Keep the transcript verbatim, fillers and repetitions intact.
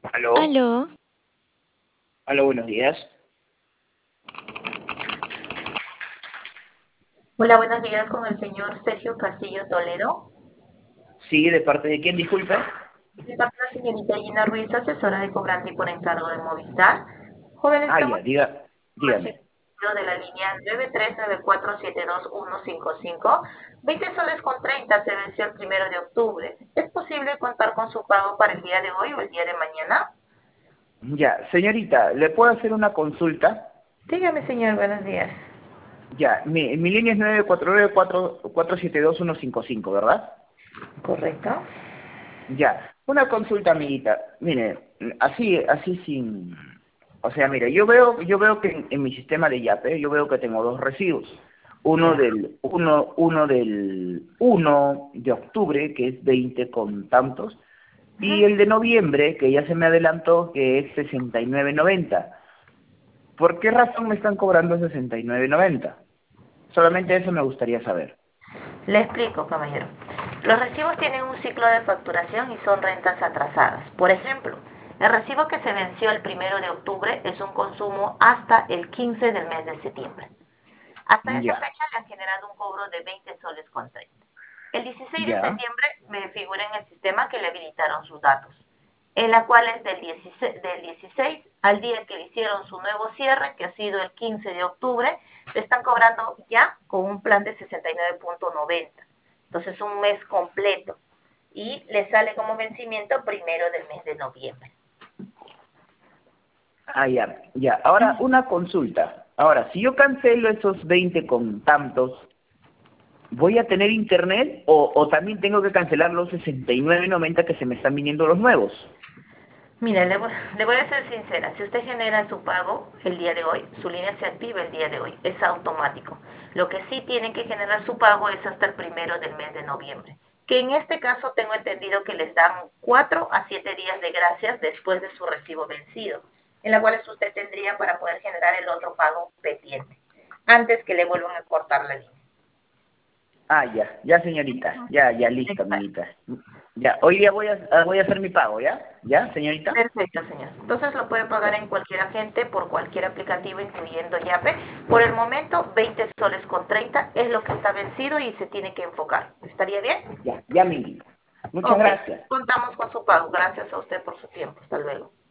Aló, Aló, aló, buenos días. Hola, buenos días con el señor Sergio Castillo Toledo. Sí, ¿de parte de quién, disculpe? De parte de la señorita Gina Ruiz, asesora de cobrante y por encargo de Movistar. Joven, Ah, estamos ya, diga, dígame. recibiendo de la línea nueve tres nueve cuatro siete dos uno cinco cinco. veinte soles con treinta se venció el primero de octubre. ¿Es posible contar con su pago para el día de hoy o el día de mañana? Ya, señorita, ¿le puedo hacer una consulta? Dígame, señor, buenos días. Ya, mi, mi línea es nueve cuatro nueve cuatro cuatro siete dos uno cinco cinco, ¿verdad? ¿Correcto? Ya, una consulta, amiguita. Mire, así, así sin... O sea, mire, yo veo, yo veo que en, en mi sistema de Yape, yo veo que tengo dos recibos. Uno Ya. del, uno, uno del uno de octubre, que es veinte con tantos, y Ujú. el de noviembre, que ya se me adelantó, que es sesenta y nueve noventa. ¿Por qué razón me están cobrando sesenta y nueve noventa? Solamente eso me gustaría saber. Le explico, caballero. Los recibos tienen un ciclo de facturación y son rentas atrasadas. Por ejemplo, el recibo que se venció el primero de octubre es un consumo hasta el quince del mes de septiembre. Hasta esa Ya, fecha le han generado un cobro de veinte soles con treinta. El dieciséis de ya, septiembre me figura en el sistema que le habilitaron sus datos, en la cual es del dieciséis, del dieciséis al día que le hicieron su nuevo cierre, que ha sido el quince de octubre, le están cobrando ya con un plan de sesenta y nueve punto noventa. Entonces un mes completo. Y le sale como vencimiento primero del mes de noviembre. ah, ya, ya. Ahora, una consulta. Ahora, si yo cancelo esos veinte con tantos, ¿voy a tener internet o, o también tengo que cancelar los sesenta y nueve noventa que se me están viniendo los nuevos? Mira, le voy, le voy a ser sincera, si usted genera su pago el día de hoy, su línea se activa el día de hoy, es automático. Lo que sí tiene que generar su pago es hasta el primero del mes de noviembre, que en este caso tengo entendido que les dan cuatro a siete días de gracias después de su recibo vencido, en la cual usted tendría para poder generar el otro pago pendiente, antes que le vuelvan a cortar la línea. Ah, ya, ya, señorita. Ya, ya, listo, Exacto. amiguita. Ya, hoy día voy a, ah, voy a hacer mi pago, ¿ya? ¿Ya, señorita? Perfecto, señor. Entonces lo puede pagar Ya. en cualquier agente por cualquier aplicativo, incluyendo Yape. Por el momento, veinte soles con treinta es lo que está vencido y se tiene que enfocar. ¿Estaría bien? Ya, ya, amiguita. Muchas Ok. gracias. Contamos con su pago. Gracias a usted por su tiempo. Hasta luego.